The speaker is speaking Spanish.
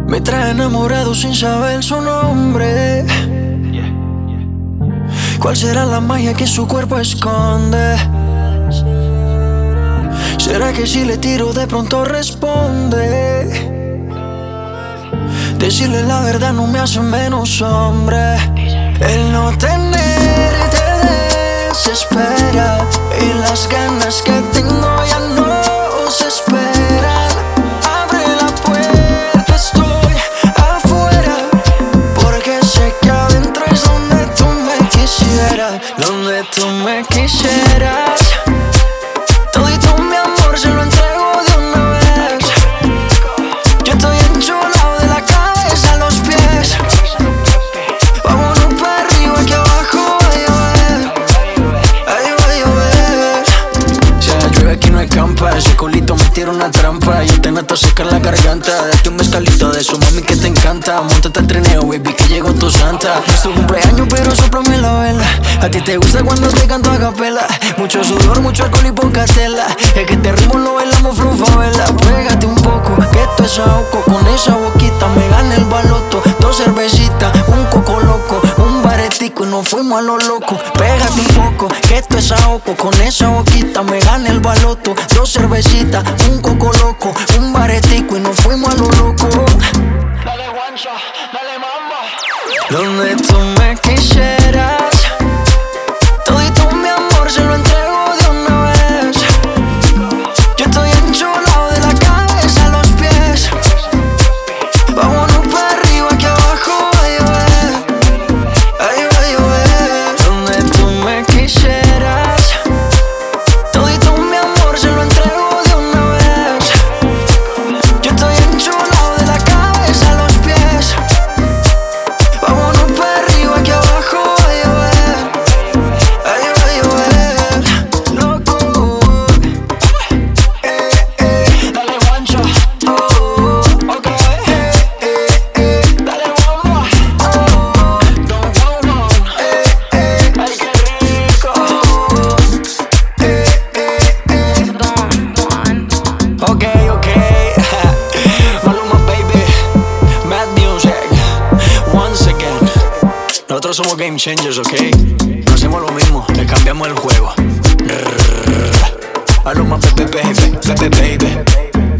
Me trae enamorado sin saber su nombre. ¿Cuál será la magia que su cuerpo esconde? ¿Será que si le tiro de pronto responde? Decirle la verdad no me hace menos hombre. El no tenerte desespera y las ganas que tengo ya no se esperan. Abre la puerta, estoy afuera, porque sé que adentro es donde tú me quisieras, donde tú me quisieras. Todito mi amor se lo entrego de una vez. Yo estoy enchulado de la cabeza a los pies. Vámonos para arriba que abajo va a llover. Ahí va a llover. Si la llueve aquí no escampa. Ese culito me tira una trampa. Yo te noto secar la garganta. Date un mezcalito de eso, mami, que te encanta. Móntate al trineo, baby, que llegó tu santa. Es tu cumpleaños, pero sóplame la vela. A ti te gusta cuando te canto a capela. Mucho sudor, mucho alcohol y poca tela. Es que este ritmo lo bailamos flufavela. Pégate un poco, que esto es ahogo. Con esa boquita me gana el baloto. 2 cervecitas, un coco loco, un baretico y nos fuimos a lo loco. Pégate un poco, que esto es ahogo. Con esa boquita me gana el baloto. 2 cervecitas, un coco loco, un baretico y nos fuimos a lo loco. Dale guancha, dale mamba. Donde tú me quisieras. Todito mi amor se lo entrego de una vez. Yo estoy enchulado de la cabeza a los pies. Vámonos para arriba que abajo va a llover. Ahí va a llover. Donde tú me quisieras. Todito mi amor se lo entrego de una vez. Yo estoy enchulado de la cabeza a los pies. Vámonos para arriba que abajo va a llover. Ahí va a llover. Loco. Dale guancha. Ok. Dale bomba. Don Juan. Ay, qué rico. Ok. Maluma, baby. Mad Music. Once again. Nosotros somos game changers, ok. No hacemos lo mismo, le cambiamos el juego. Maluma, baby.